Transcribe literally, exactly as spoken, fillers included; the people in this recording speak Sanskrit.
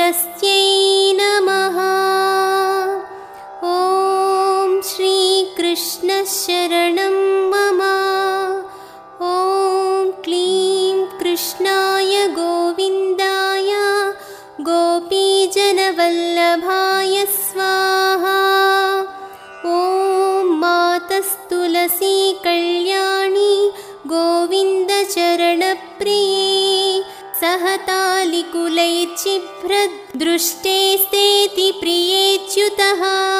तुलस्यै नमः। ॐ श्रीकृष्णशरणं मम। ॐ क्लीं कृष्णाय गोविन्दाय गोपीजनवल्लभाय स्वाहा। ॐ मातस्तुलसी कल्याणी गोविन्दचरणप्रिये सहतालिकुलैर्चिभ्रद्दृष्टेस्तेति प्रियेच्युतः।